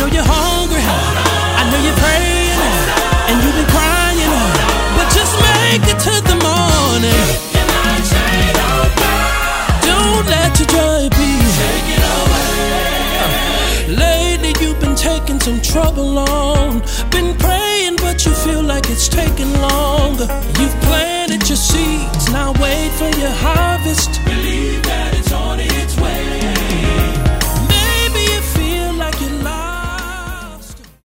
know you're hungry, I know you're praying, and you've been crying, but just make it to the morning. Don't let your joy be taken away. Lately you've been taking some trouble on. Been praying but you feel like it's taking longer. You've planted your seeds, now wait for your harvest. Believe that